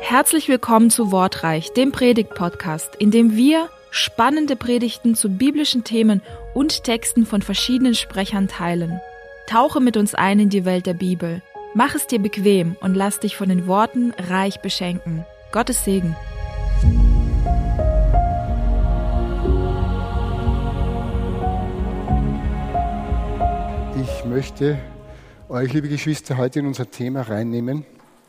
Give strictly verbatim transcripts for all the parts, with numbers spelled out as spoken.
Herzlich willkommen zu Wortreich, dem Predigt-Podcast, in dem wir spannende Predigten zu biblischen Themen und Texten von verschiedenen Sprechern teilen. Tauche mit uns ein in die Welt der Bibel. Mach es dir bequem und lass dich von den Worten reich beschenken. Gottes Segen. Ich möchte euch, liebe Geschwister, heute in unser Thema reinnehmen.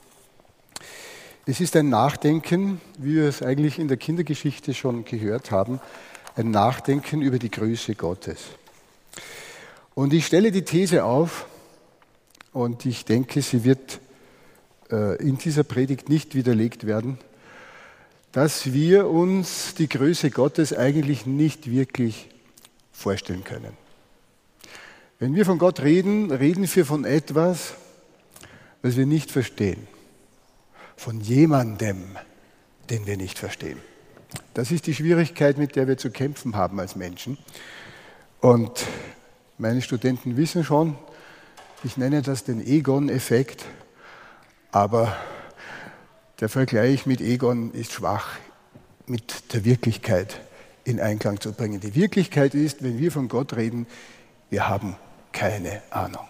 Es ist ein Nachdenken, wie wir es eigentlich in der Kindergeschichte schon gehört haben, ein Nachdenken über die Größe Gottes. Und ich stelle die These auf, und ich denke, sie wird äh, in dieser Predigt nicht widerlegt werden, dass wir uns die Größe Gottes eigentlich nicht wirklich vorstellen können. Wenn wir von Gott reden, reden wir von etwas, was wir nicht verstehen. Von jemandem, den wir nicht verstehen. Das ist die Schwierigkeit, mit der wir zu kämpfen haben als Menschen. Und meine Studenten wissen schon, ich nenne das den Egon-Effekt, aber der Vergleich mit Egon ist schwach, mit der Wirklichkeit in Einklang zu bringen. Die Wirklichkeit ist, wenn wir von Gott reden, wir haben keine Ahnung.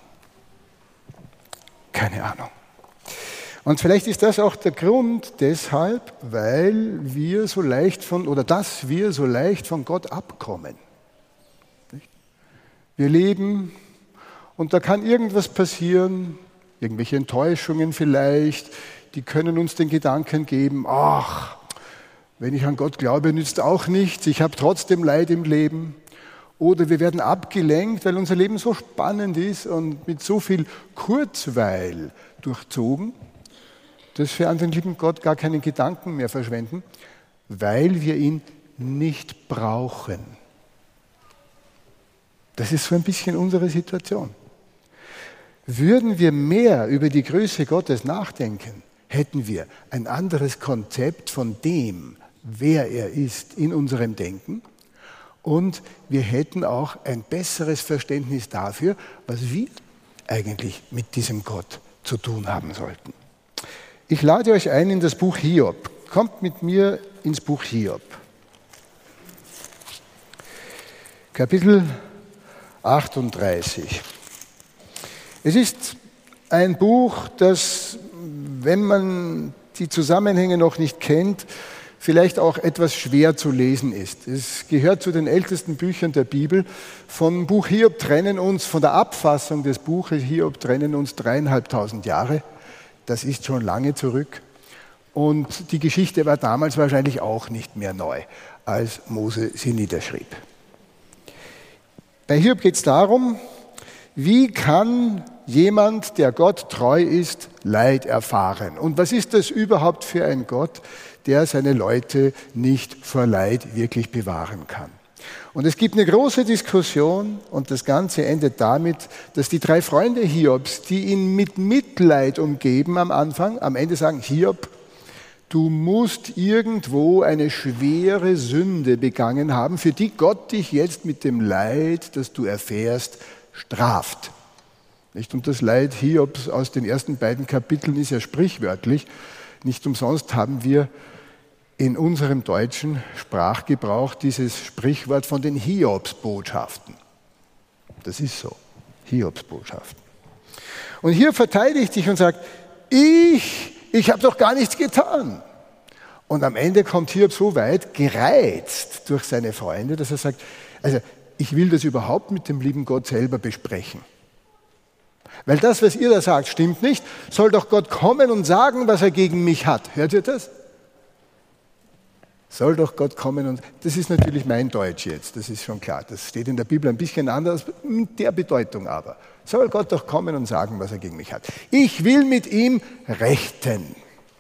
Keine Ahnung. Und vielleicht ist das auch der Grund deshalb, weil wir so leicht von, oder dass wir so leicht von Gott abkommen. Wir leben und da kann irgendwas passieren, irgendwelche Enttäuschungen vielleicht, die können uns den Gedanken geben, ach, wenn ich an Gott glaube, nützt auch nichts, ich habe trotzdem Leid im Leben. Oder wir werden abgelenkt, weil unser Leben so spannend ist und mit so viel Kurzweil durchzogen, dass wir an den lieben Gott gar keinen Gedanken mehr verschwenden, weil wir ihn nicht brauchen. Das ist so ein bisschen unsere Situation. Würden wir mehr über die Größe Gottes nachdenken, hätten wir ein anderes Konzept von dem, wer er ist, in unserem Denken. Und wir hätten auch ein besseres Verständnis dafür, was wir eigentlich mit diesem Gott zu tun haben sollten. Ich lade euch ein in das Buch Hiob. Kommt mit mir ins Buch Hiob. Kapitel achtunddreißig. Es ist ein Buch, das, wenn man die Zusammenhänge noch nicht kennt, vielleicht auch etwas schwer zu lesen ist. Es gehört zu den ältesten Büchern der Bibel. Vom Buch Hiob trennen uns, von der Abfassung des Buches Hiob trennen uns dreieinhalbtausend Jahre. Das ist schon lange zurück. Und die Geschichte war damals wahrscheinlich auch nicht mehr neu, als Mose sie niederschrieb. Bei Hiob geht es darum, wie kann jemand, der Gott treu ist, Leid erfahren? Und was ist das überhaupt für ein Gott, der seine Leute nicht vor Leid wirklich bewahren kann? Und es gibt eine große Diskussion und das Ganze endet damit, dass die drei Freunde Hiobs, die ihn mit Mitleid umgeben am Anfang, am Ende sagen, Hiob, du musst irgendwo eine schwere Sünde begangen haben, für die Gott dich jetzt mit dem Leid, das du erfährst, straft. Und das Leid Hiobs aus den ersten beiden Kapiteln ist ja sprichwörtlich. Nicht umsonst haben wir in unserem deutschen Sprachgebrauch dieses Sprichwort von den Hiobsbotschaften. Das ist so, Hiobsbotschaften. Und hier verteidigt sich und sagt, ich, ich habe doch gar nichts getan. Und am Ende kommt Hiob so weit, gereizt durch seine Freunde, dass er sagt, also ich will das überhaupt mit dem lieben Gott selber besprechen. Weil das, was ihr da sagt, stimmt nicht, soll doch Gott kommen und sagen, was er gegen mich hat. Hört ihr das? Soll doch Gott kommen und, das ist natürlich mein Deutsch jetzt, das ist schon klar, das steht in der Bibel ein bisschen anders, mit der Bedeutung aber. Soll Gott doch kommen und sagen, was er gegen mich hat. Ich will mit ihm rechten.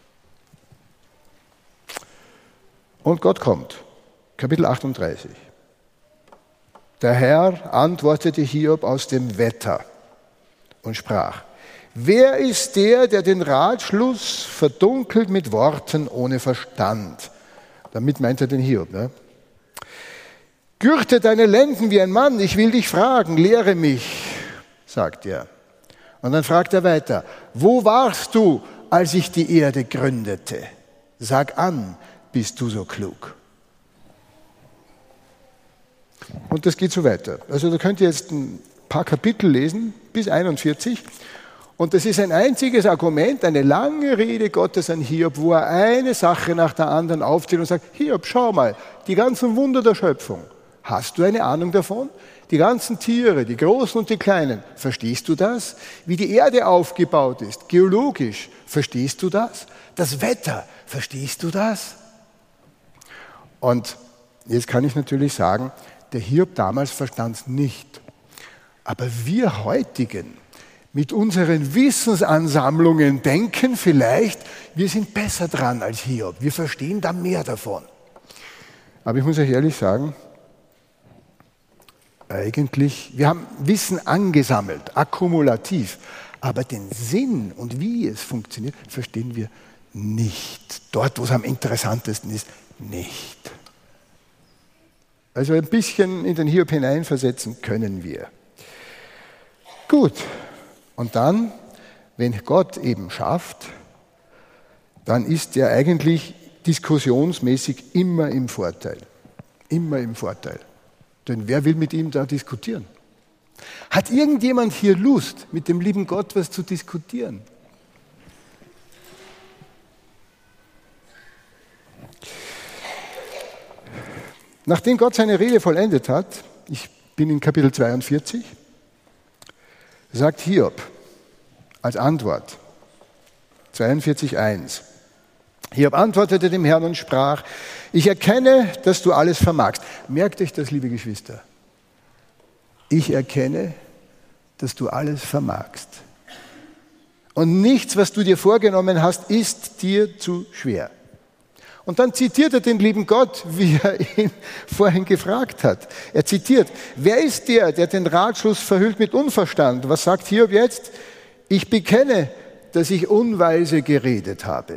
Und Gott kommt, Kapitel achtunddreißig. Der Herr antwortete Hiob aus dem Wetter und sprach, wer ist der, der den Ratschluss verdunkelt mit Worten ohne Verstand? Damit meint er den Hiob. Ne? Gürte deine Lenden wie ein Mann, ich will dich fragen, lehre mich, sagt er. Und dann fragt er weiter, wo warst du, als ich die Erde gründete? Sag an, bist du so klug? Und das geht so weiter. Also da könnt ihr jetzt ein paar Kapitel lesen, bis einundvierzig. Und das ist ein einziges Argument, eine lange Rede Gottes an Hiob, wo er eine Sache nach der anderen aufzählt und sagt, Hiob, schau mal, die ganzen Wunder der Schöpfung, hast du eine Ahnung davon? Die ganzen Tiere, die großen und die kleinen, verstehst du das? Wie die Erde aufgebaut ist, geologisch, verstehst du das? Das Wetter, verstehst du das? Und jetzt kann ich natürlich sagen, der Hiob damals verstand es nicht. Aber wir heutigen, mit unseren Wissensansammlungen denken vielleicht, wir sind besser dran als Hiob. Wir verstehen da mehr davon. Aber ich muss euch ehrlich sagen, eigentlich, wir haben Wissen angesammelt, akkumulativ, aber den Sinn und wie es funktioniert, verstehen wir nicht. Dort, wo es am interessantesten ist, nicht. Also ein bisschen in den Hiob hineinversetzen können wir. Gut, und dann, wenn Gott eben schafft, dann ist er eigentlich diskussionsmäßig immer im Vorteil. Immer im Vorteil. Denn wer will mit ihm da diskutieren? Hat irgendjemand hier Lust, mit dem lieben Gott was zu diskutieren? Nachdem Gott seine Rede vollendet hat, ich bin in Kapitel zweiundvierzig, sagt Hiob als Antwort, zweiundvierzig eins, Hiob antwortete dem Herrn und sprach, ich erkenne, dass du alles vermagst. Merkt euch das, liebe Geschwister. Ich erkenne, dass du alles vermagst. Und nichts, was du dir vorgenommen hast, ist dir zu schwer. Und dann zitiert er den lieben Gott, wie er ihn vorhin gefragt hat. Er zitiert, wer ist der, der den Ratschluss verhüllt mit Unverstand? Was sagt Hiob jetzt? Ich bekenne, dass ich unweise geredet habe,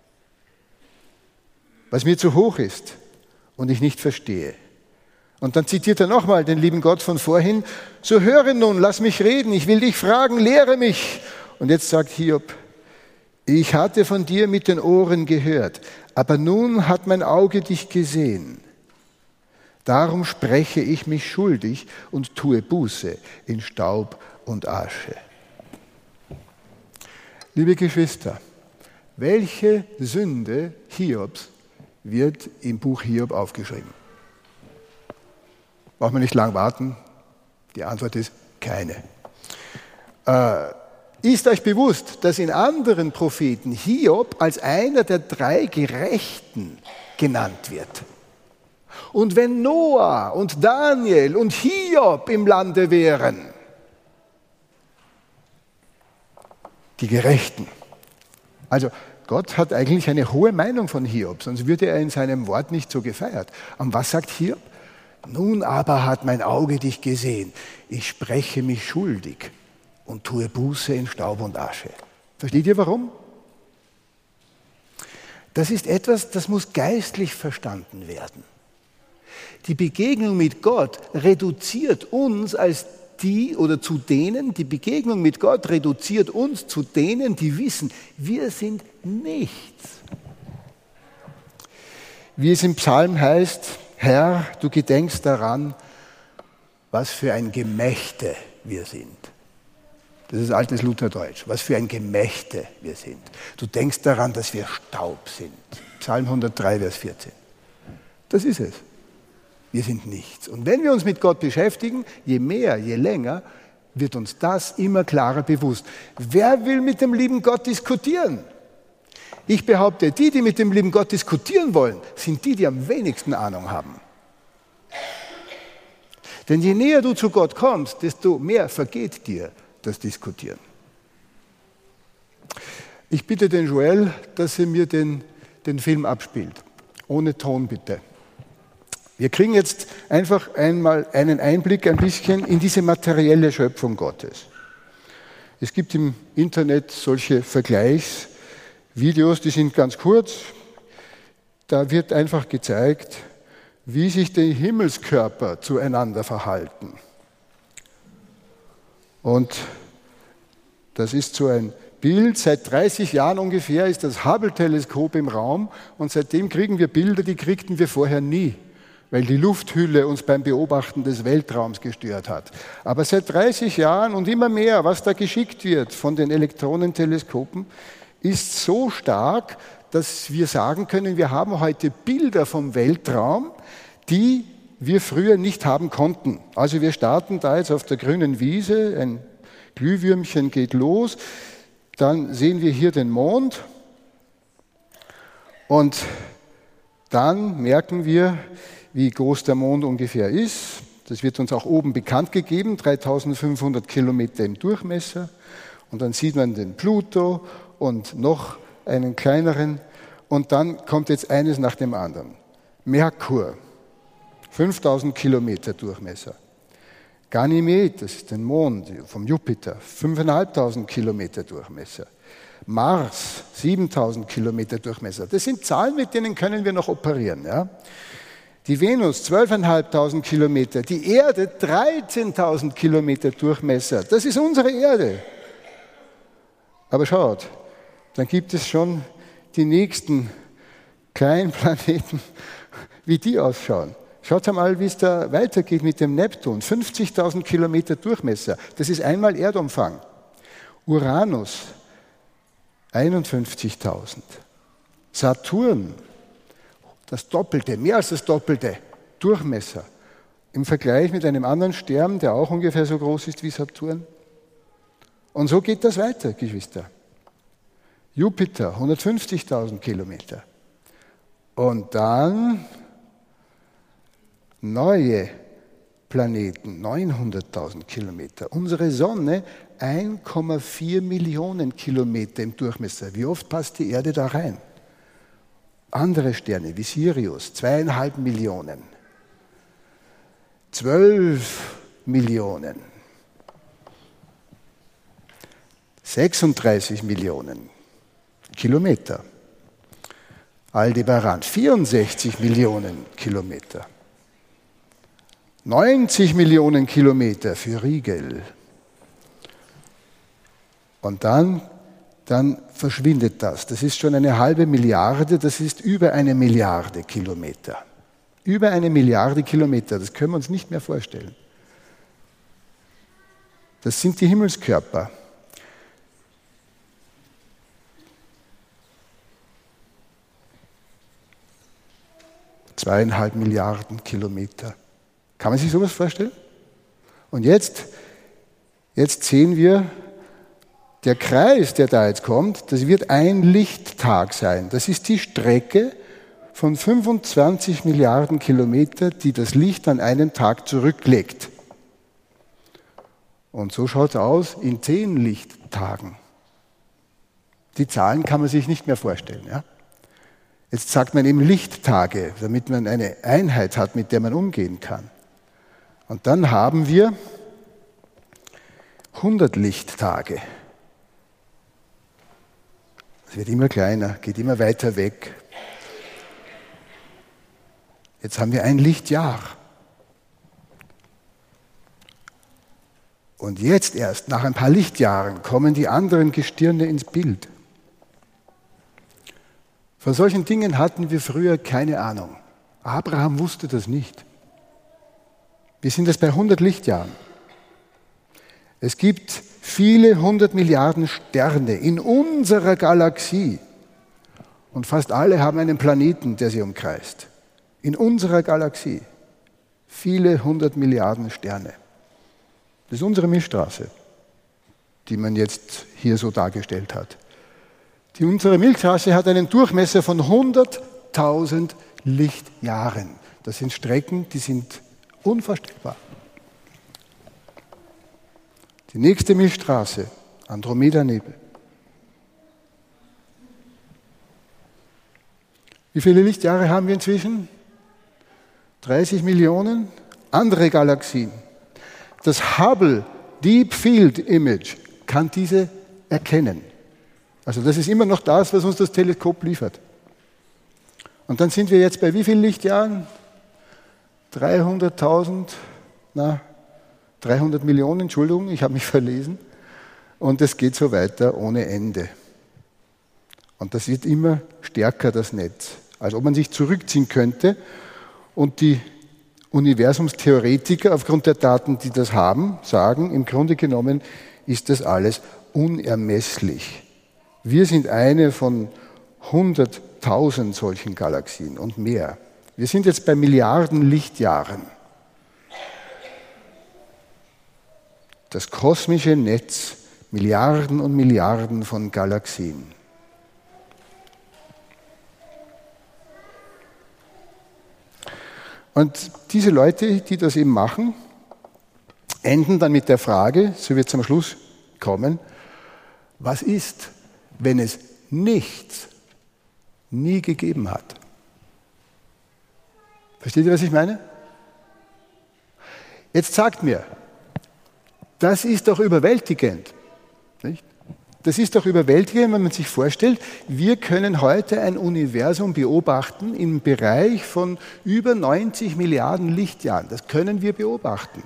was mir zu hoch ist und ich nicht verstehe. Und dann zitiert er nochmal den lieben Gott von vorhin, so höre nun, lass mich reden, ich will dich fragen, lehre mich. Und jetzt sagt Hiob, ich hatte von dir mit den Ohren gehört, aber nun hat mein Auge dich gesehen. Darum spreche ich mich schuldig und tue Buße in Staub und Asche. Liebe Geschwister, welche Sünde Hiobs wird im Buch Hiob aufgeschrieben? Braucht man nicht lang warten? Die Antwort ist keine. Äh, ist euch bewusst, dass in anderen Propheten Hiob als einer der drei Gerechten genannt wird? Und wenn Noah und Daniel und Hiob im Lande wären, die Gerechten. Also Gott hat eigentlich eine hohe Meinung von Hiob, sonst würde er in seinem Wort nicht so gefeiert. Und was sagt Hiob? Nun aber hat mein Auge dich gesehen. Ich spreche mich schuldig und tue Buße in Staub und Asche. Versteht ihr warum? Das ist etwas, das muss geistlich verstanden werden. Die Begegnung mit Gott reduziert uns als die oder zu denen, die Begegnung mit Gott reduziert uns zu denen, die wissen, wir sind nichts. Wie es im Psalm heißt, Herr, du gedenkst daran, was für ein Gemächte wir sind. Das ist altes Lutherdeutsch. Was für ein Gemächte wir sind. Du denkst daran, dass wir Staub sind. Psalm hundertdrei, Vers vierzehn. Das ist es. Wir sind nichts. Und wenn wir uns mit Gott beschäftigen, je mehr, je länger, wird uns das immer klarer bewusst. Wer will mit dem lieben Gott diskutieren? Ich behaupte, die, die mit dem lieben Gott diskutieren wollen, sind die, die am wenigsten Ahnung haben. Denn je näher du zu Gott kommst, desto mehr vergeht dir das Diskutieren. Ich bitte den Joel, dass er mir den, den Film abspielt. Ohne Ton bitte. Wir kriegen jetzt einfach einmal einen Einblick ein bisschen in diese materielle Schöpfung Gottes. Es gibt im Internet solche Vergleichsvideos, die sind ganz kurz. Da wird einfach gezeigt, wie sich die Himmelskörper zueinander verhalten. Und das ist so ein Bild. Seit dreißig Jahren ungefähr ist das Hubble-Teleskop im Raum und seitdem kriegen wir Bilder, die kriegten wir vorher nie, weil die Lufthülle uns beim Beobachten des Weltraums gestört hat. Aber seit dreißig Jahren und immer mehr, was da geschickt wird von den Elektronenteleskopen, ist so stark, dass wir sagen können, wir haben heute Bilder vom Weltraum, die wir früher nicht haben konnten. Also wir starten da jetzt auf der grünen Wiese, ein Glühwürmchen geht los, dann sehen wir hier den Mond und dann merken wir, wie groß der Mond ungefähr ist. Das wird uns auch oben bekannt gegeben, dreitausendfünfhundert Kilometer im Durchmesser. Und dann sieht man den Pluto und noch einen kleineren. Und dann kommt jetzt eines nach dem anderen. Merkur, fünftausend Kilometer Durchmesser. Ganymed, das ist der Mond vom Jupiter, fünftausendfünfhundert Kilometer Durchmesser. Mars, siebentausend Kilometer Durchmesser. Das sind Zahlen, mit denen können wir noch operieren. Ja? Die Venus, zwölftausendfünfhundert Kilometer. Die Erde, dreizehntausend Kilometer Durchmesser. Das ist unsere Erde. Aber schaut, dann gibt es schon die nächsten kleinen Planeten, wie die ausschauen. Schaut einmal, wie es da weitergeht mit dem Neptun. fünfzigtausend Kilometer Durchmesser. Das ist einmal Erdumfang. Uranus, einundfünfzigtausend. Saturn, das Doppelte, mehr als das Doppelte, Durchmesser. Im Vergleich mit einem anderen Stern, der auch ungefähr so groß ist wie Saturn. Und so geht das weiter, Geschwister. Jupiter, hundertfünfzigtausend Kilometer. Und dann neue Planeten, neunhunderttausend Kilometer. Unsere Sonne, eins Komma vier Millionen Kilometer im Durchmesser. Wie oft passt die Erde da rein? Andere Sterne wie Sirius, zweieinhalb Millionen. Zwölf Millionen. sechsunddreißig Millionen Kilometer. Aldebaran, vierundsechzig Millionen Kilometer. neunzig Millionen Kilometer für Rigel. Und dann, dann verschwindet das. Das ist schon eine halbe Milliarde, das ist über eine Milliarde Kilometer. Über eine Milliarde Kilometer, das können wir uns nicht mehr vorstellen. Das sind die Himmelskörper. Zweieinhalb Milliarden Kilometer. Kann man sich sowas vorstellen? Und jetzt, jetzt sehen wir, der Kreis, der da jetzt kommt, das wird ein Lichttag sein. Das ist die Strecke von fünfundzwanzig Milliarden Kilometer, die das Licht an einem Tag zurücklegt. Und so schaut es aus in zehn Lichttagen. Die Zahlen kann man sich nicht mehr vorstellen. Ja? Jetzt sagt man eben Lichttage, damit man eine Einheit hat, mit der man umgehen kann. Und dann haben wir hundert Lichttage. Es wird immer kleiner, geht immer weiter weg. Jetzt haben wir ein Lichtjahr. Und jetzt erst, nach ein paar Lichtjahren, kommen die anderen Gestirne ins Bild. Von solchen Dingen hatten wir früher keine Ahnung. Abraham wusste das nicht. Wir sind jetzt bei hundert Lichtjahren. Es gibt viele hundert Milliarden Sterne in unserer Galaxie. Und fast alle haben einen Planeten, der sie umkreist. In unserer Galaxie. Viele hundert Milliarden Sterne. Das ist unsere Milchstraße, die man jetzt hier so dargestellt hat. Die, unsere Milchstraße hat einen Durchmesser von hunderttausend Lichtjahren. Das sind Strecken, die sind unvorstellbar. Die nächste Milchstraße, Andromeda-Nebel. Wie viele Lichtjahre haben wir inzwischen? dreißig Millionen. Andere Galaxien. Das Hubble Deep Field Image kann diese erkennen. Also das ist immer noch das, was uns das Teleskop liefert. Und dann sind wir jetzt bei wie vielen Lichtjahren? dreihunderttausend, na, dreihundert Millionen, Entschuldigung, ich habe mich verlesen. Und es geht so weiter ohne Ende. Und das wird immer stärker, das Netz. Als ob man sich zurückziehen könnte und die Universumstheoretiker aufgrund der Daten, die das haben, sagen, im Grunde genommen ist das alles unermesslich. Wir sind eine von hunderttausend solchen Galaxien und mehr. Wir sind jetzt bei Milliarden Lichtjahren. Das kosmische Netz, Milliarden und Milliarden von Galaxien. Und diese Leute, die das eben machen, enden dann mit der Frage, so wird es am Schluss kommen, was ist, wenn es nichts nie gegeben hat? Versteht ihr, was ich meine? Jetzt sagt mir, das ist doch überwältigend. Nicht? Das ist doch überwältigend, wenn man sich vorstellt, wir können heute ein Universum beobachten im Bereich von über neunzig Milliarden Lichtjahren. Das können wir beobachten.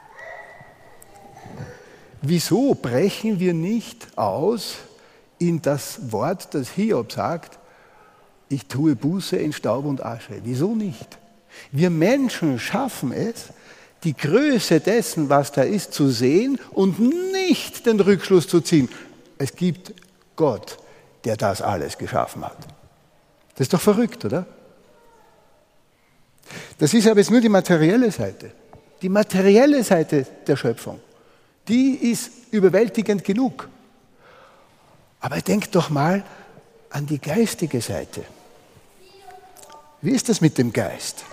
Wieso brechen wir nicht aus in das Wort, das Hiob sagt, ich tue Buße in Staub und Asche? Wieso nicht? Wir Menschen schaffen es, die Größe dessen, was da ist, zu sehen und nicht den Rückschluss zu ziehen. Es gibt Gott, der das alles geschaffen hat. Das ist doch verrückt, oder? Das ist aber jetzt nur die materielle Seite. Die materielle Seite der Schöpfung, die ist überwältigend genug. Aber denkt doch mal an die geistige Seite. Wie ist das mit dem Geist?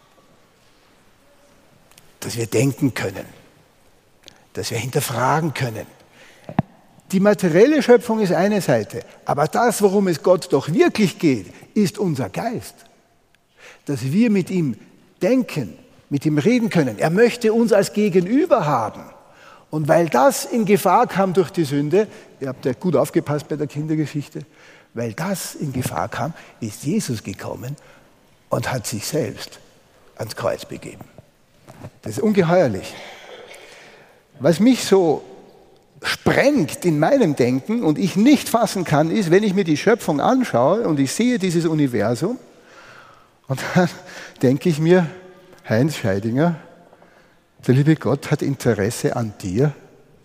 Dass wir denken können, dass wir hinterfragen können. Die materielle Schöpfung ist eine Seite, aber das, worum es Gott doch wirklich geht, ist unser Geist. Dass wir mit ihm denken, mit ihm reden können. Er möchte uns als Gegenüber haben. Und weil das in Gefahr kam durch die Sünde, ihr habt ja gut aufgepasst bei der Kindergeschichte, weil das in Gefahr kam, ist Jesus gekommen und hat sich selbst ans Kreuz begeben. Das ist ungeheuerlich. Was mich so sprengt in meinem Denken und ich nicht fassen kann, ist, wenn ich mir die Schöpfung anschaue und ich sehe dieses Universum und dann denke ich mir, Heinz Scheidinger, der liebe Gott hat Interesse an dir.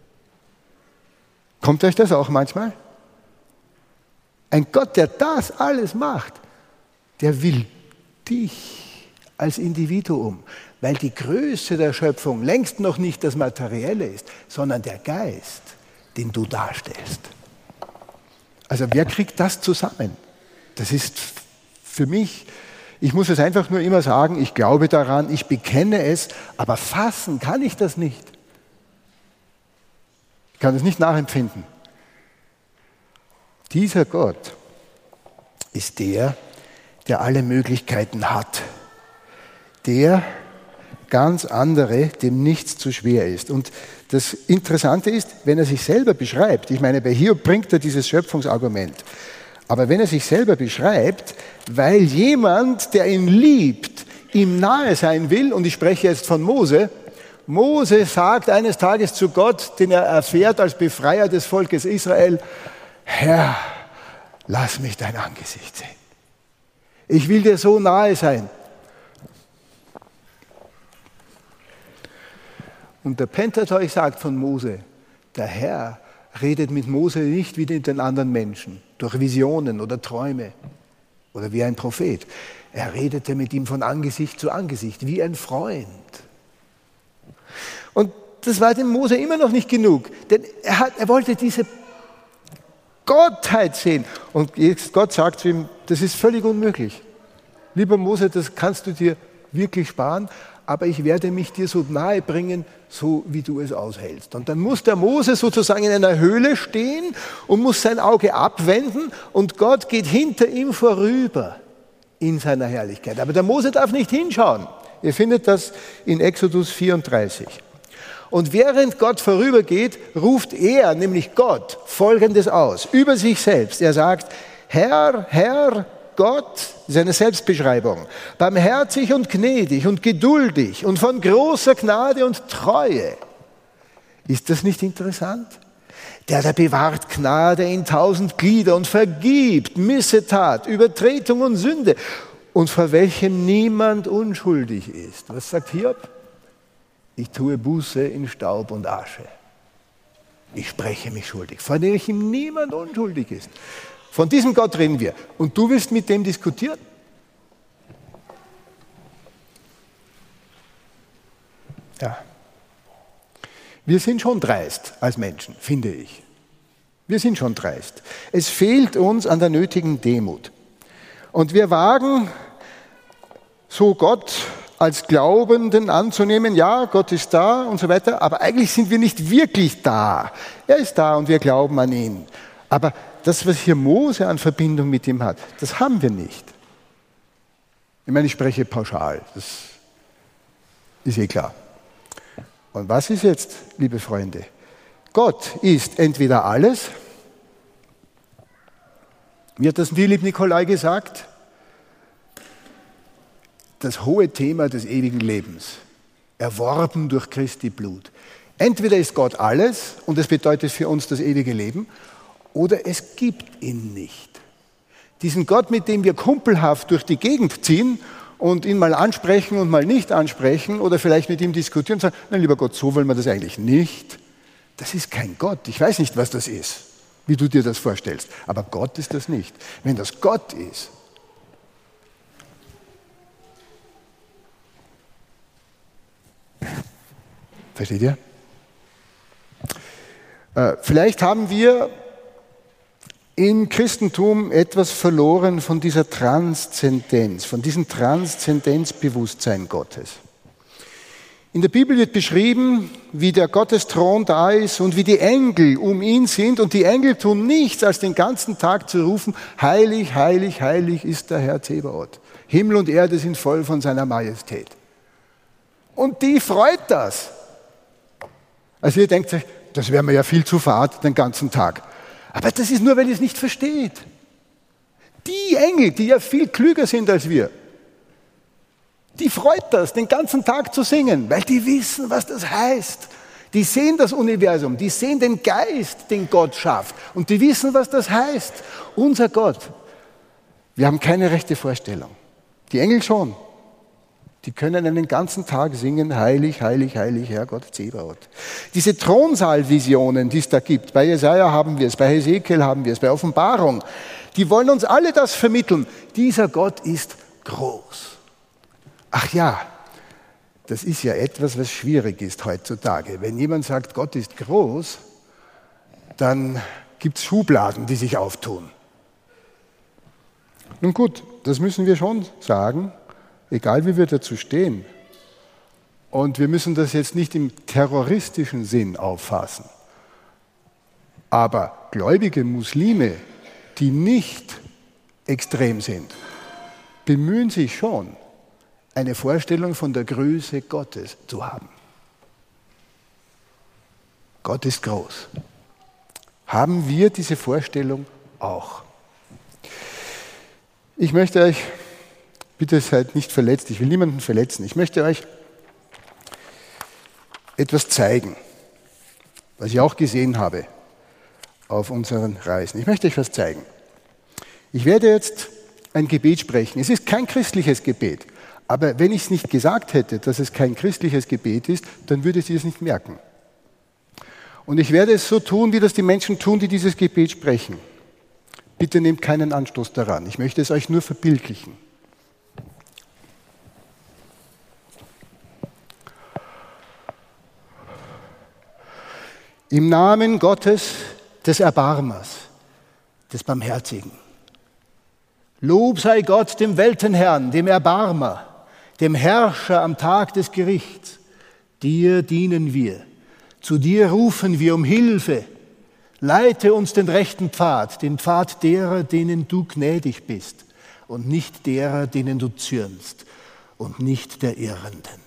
Kommt euch das auch manchmal? Ein Gott, der das alles macht, der will dich als Individuum, weil die Größe der Schöpfung längst noch nicht das Materielle ist, sondern der Geist, den du darstellst. Also wer kriegt das zusammen? Das ist für mich, ich muss es einfach nur immer sagen, ich glaube daran, ich bekenne es, aber fassen kann ich das nicht. Ich kann es nicht nachempfinden. Dieser Gott ist der, der alle Möglichkeiten hat. Der ganz andere, dem nichts zu schwer ist. Und das Interessante ist, wenn er sich selber beschreibt, ich meine, bei Hiob bringt er dieses Schöpfungsargument, aber wenn er sich selber beschreibt, weil jemand, der ihn liebt, ihm nahe sein will, und ich spreche jetzt von Mose, Mose sagt eines Tages zu Gott, den er erfährt als Befreier des Volkes Israel, Herr, lass mich dein Angesicht sehen. Ich will dir so nahe sein. Und der Pentateuch sagt von Mose, der Herr redet mit Mose nicht wie mit den anderen Menschen, durch Visionen oder Träume oder wie ein Prophet. Er redete mit ihm von Angesicht zu Angesicht, wie ein Freund. Und das war dem Mose immer noch nicht genug, denn er, hat, er wollte diese Gottheit sehen. Und jetzt Gott sagt zu ihm, das ist völlig unmöglich. Lieber Mose, das kannst du dir wirklich sparen, aber ich werde mich dir so nahe bringen, so wie du es aushältst. Und dann muss der Mose sozusagen in einer Höhle stehen und muss sein Auge abwenden und Gott geht hinter ihm vorüber in seiner Herrlichkeit. Aber der Mose darf nicht hinschauen. Ihr findet das in Exodus vierunddreißig. Und während Gott vorübergeht, ruft er, nämlich Gott, Folgendes aus, über sich selbst. Er sagt, Herr, Herr, Gott, das ist eine Selbstbeschreibung, barmherzig und gnädig und geduldig und von großer Gnade und Treue. Ist das nicht interessant? Der, der bewahrt Gnade in tausend Glieder und vergibt Missetat, Übertretung und Sünde und vor welchem niemand unschuldig ist. Was sagt Hiob? Ich tue Buße in Staub und Asche. Ich spreche mich schuldig, vor welchem niemand unschuldig ist. Von diesem Gott reden wir. Und du willst mit dem diskutieren? Ja. Wir sind schon dreist als Menschen, finde ich. Wir sind schon dreist. Es fehlt uns an der nötigen Demut. Und wir wagen, so Gott als Glaubenden anzunehmen, ja, Gott ist da und so weiter, aber eigentlich sind wir nicht wirklich da. Er ist da und wir glauben an ihn. Aber das, was hier Mose an Verbindung mit ihm hat, das haben wir nicht. Ich meine, ich spreche pauschal, das ist eh klar. Und was ist jetzt, liebe Freunde? Gott ist entweder alles, wie hat das Philipp Nicolai gesagt? Das hohe Thema des ewigen Lebens, erworben durch Christi Blut. Entweder ist Gott alles und das bedeutet für uns das ewige Leben, oder es gibt ihn nicht. Diesen Gott, mit dem wir kumpelhaft durch die Gegend ziehen und ihn mal ansprechen und mal nicht ansprechen oder vielleicht mit ihm diskutieren und sagen, nein, lieber Gott, so wollen wir das eigentlich nicht. Das ist kein Gott. Ich weiß nicht, was das ist, wie du dir das vorstellst. Aber Gott ist das nicht. Wenn das Gott ist, versteht ihr? Äh, vielleicht haben wir im Christentum etwas verloren von dieser Transzendenz, von diesem Transzendenzbewusstsein Gottes. In der Bibel wird beschrieben, wie der Gottesthron da ist und wie die Engel um ihn sind. Und die Engel tun nichts, als den ganzen Tag zu rufen, heilig, heilig, heilig ist der Herr Zebaoth. Himmel und Erde sind voll von seiner Majestät. Und die freut das. Also ihr denkt euch, das wäre mir ja viel zu fad den ganzen Tag. Aber das ist nur, weil ihr es nicht versteht. Die Engel, die ja viel klüger sind als wir, die freut das, den ganzen Tag zu singen, weil die wissen, was das heißt. Die sehen das Universum, die sehen den Geist, den Gott schafft. Und die wissen, was das heißt. Unser Gott. Wir haben keine rechte Vorstellung. Die Engel schon. Die können einen ganzen Tag singen, heilig, heilig, heilig, Herrgott Zebaoth. Diese Thronsaalvisionen, die es da gibt, bei Jesaja haben wir es, bei Hesekiel haben wir es, bei Offenbarung, die wollen uns alle das vermitteln. Dieser Gott ist groß. Ach ja, das ist ja etwas, was schwierig ist heutzutage. Wenn jemand sagt, Gott ist groß, dann gibt es Schubladen, die sich auftun. Nun gut, das müssen wir schon sagen, egal wie wir dazu stehen. Und wir müssen das jetzt nicht im terroristischen Sinn auffassen. Aber gläubige Muslime, die nicht extrem sind, bemühen sich schon, eine Vorstellung von der Größe Gottes zu haben. Gott ist groß. Haben wir diese Vorstellung auch? Ich möchte euch, bitte seid nicht verletzt, ich will niemanden verletzen, ich möchte euch etwas zeigen, was ich auch gesehen habe auf unseren Reisen. Ich möchte euch was zeigen. Ich werde jetzt ein Gebet sprechen. Es ist kein christliches Gebet. Aber wenn ich es nicht gesagt hätte, dass es kein christliches Gebet ist, dann würde sie es nicht merken. Und ich werde es so tun, wie das die Menschen tun, die dieses Gebet sprechen. Bitte nehmt keinen Anstoß daran. Ich möchte es euch nur verbildlichen. Im Namen Gottes, des Erbarmers, des Barmherzigen. Lob sei Gott, dem Weltenherrn, dem Erbarmer, dem Herrscher am Tag des Gerichts. Dir dienen wir, zu dir rufen wir um Hilfe. Leite uns den rechten Pfad, den Pfad derer, denen du gnädig bist und nicht derer, denen du zürnst und nicht der Irrenden.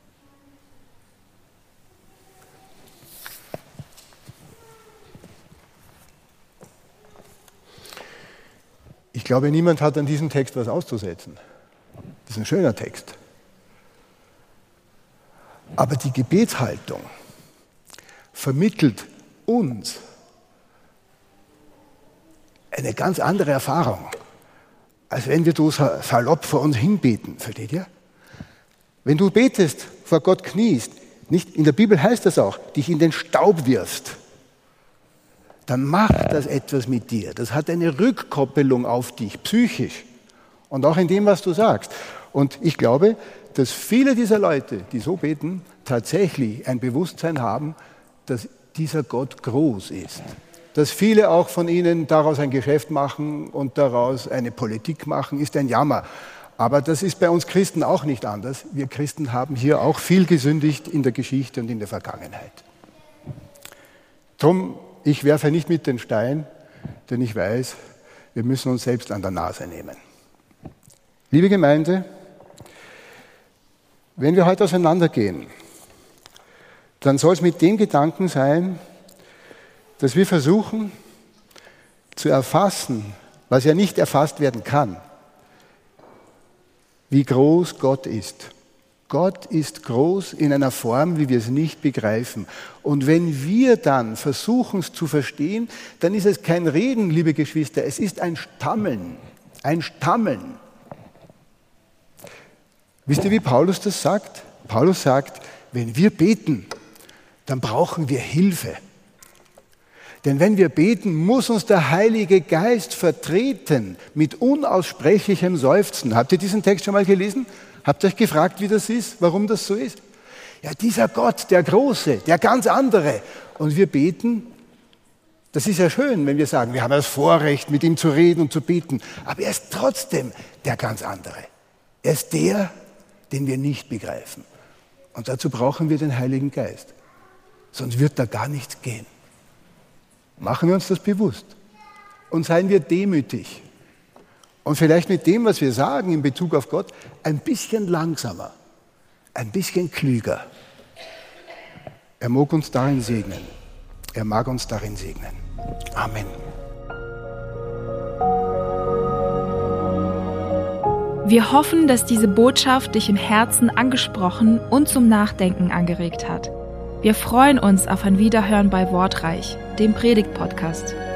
Ich glaube, niemand hat an diesem Text was auszusetzen. Das ist ein schöner Text. Aber die Gebetshaltung vermittelt uns eine ganz andere Erfahrung, als wenn wir so salopp vor uns hinbeten. Versteht ihr? Wenn du betest, vor Gott kniest, nicht, in der Bibel heißt das auch, dich in den Staub wirfst, dann macht das etwas mit dir. Das hat eine Rückkoppelung auf dich, psychisch und auch in dem, was du sagst. Und ich glaube, dass viele dieser Leute, die so beten, tatsächlich ein Bewusstsein haben, dass dieser Gott groß ist. Dass viele auch von ihnen daraus ein Geschäft machen und daraus eine Politik machen, ist ein Jammer. Aber das ist bei uns Christen auch nicht anders. Wir Christen haben hier auch viel gesündigt in der Geschichte und in der Vergangenheit. Drum, ich werfe nicht mit den Stein, denn ich weiß, wir müssen uns selbst an der Nase nehmen. Liebe Gemeinde, wenn wir heute auseinandergehen, dann soll es mit dem Gedanken sein, dass wir versuchen zu erfassen, was ja nicht erfasst werden kann, wie groß Gott ist. Gott ist groß in einer Form, wie wir es nicht begreifen. Und wenn wir dann versuchen, es zu verstehen, dann ist es kein Reden, liebe Geschwister, es ist ein Stammeln. Ein Stammeln. Wisst ihr, wie Paulus das sagt? Paulus sagt, wenn wir beten, dann brauchen wir Hilfe. Denn wenn wir beten, muss uns der Heilige Geist vertreten mit unaussprechlichem Seufzen. Habt ihr diesen Text schon mal gelesen? Habt ihr euch gefragt, wie das ist, warum das so ist? Ja, dieser Gott, der Große, der ganz andere. Und wir beten, das ist ja schön, wenn wir sagen, wir haben das Vorrecht, mit ihm zu reden und zu beten. Aber er ist trotzdem der ganz andere. Er ist der, den wir nicht begreifen. Und dazu brauchen wir den Heiligen Geist. Sonst wird da gar nichts gehen. Machen wir uns das bewusst und seien wir demütig. Und vielleicht mit dem, was wir sagen in Bezug auf Gott, ein bisschen langsamer, ein bisschen klüger. Er mag uns darin segnen. Er mag uns darin segnen. Amen. Wir hoffen, dass diese Botschaft dich im Herzen angesprochen und zum Nachdenken angeregt hat. Wir freuen uns auf ein Wiederhören bei Wortreich, dem Predigt-Podcast.